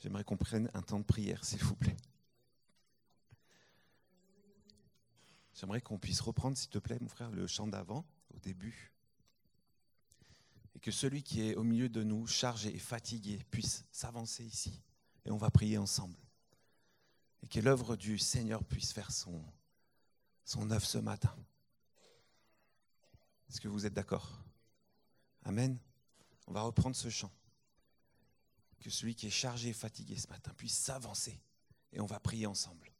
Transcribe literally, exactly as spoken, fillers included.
J'aimerais qu'on prenne un temps de prière, s'il vous plaît. J'aimerais qu'on puisse reprendre, s'il te plaît, mon frère, le chant d'avant, au début. Et que celui qui est au milieu de nous, chargé et fatigué, puisse s'avancer ici. Et on va prier ensemble. Et que l'œuvre du Seigneur puisse faire son, son œuvre ce matin. Est-ce que vous êtes d'accord? Amen. On va reprendre ce chant. Que celui qui est chargé et fatigué ce matin puisse s'avancer. Et on va prier ensemble.